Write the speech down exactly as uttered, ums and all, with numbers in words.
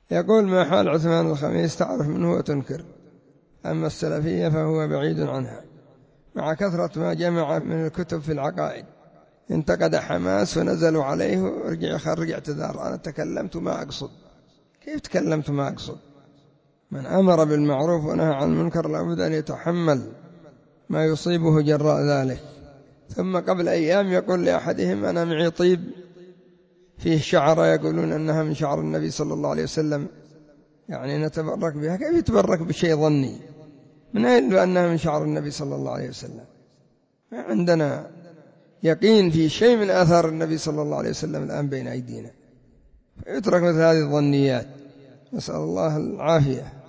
يقول: ما حال عثمان الخميس؟ تعرف منه وتنكر، أما السلفية فهو بعيد عنها، مع كثرة ما جمع من الكتب في العقائد. انتقد حماس ونزلوا عليه ورجع خرج اعتذار: أنا تكلمت ما أقصد. كيف تكلمت ما أقصد؟ من أمر بالمعروف ونهى عن المنكر لابد أن يتحمل ما يصيبه جراء ذلك. ثم قبل أيام يقول لأحدهم: أنا معي طيب فيه شعر يقولون أنها من شعر النبي صلى الله عليه وسلم، يعني نتبرك بها. كيف يتبرك بشيء ظني؟ من أين له أنها من شعر النبي صلى الله عليه وسلم؟ ما عندنا يقين في شيء من آثار النبي صلى الله عليه وسلم الآن بين أيدينا، فيترك مثل هذه الظنيات. نسأل الله العافية.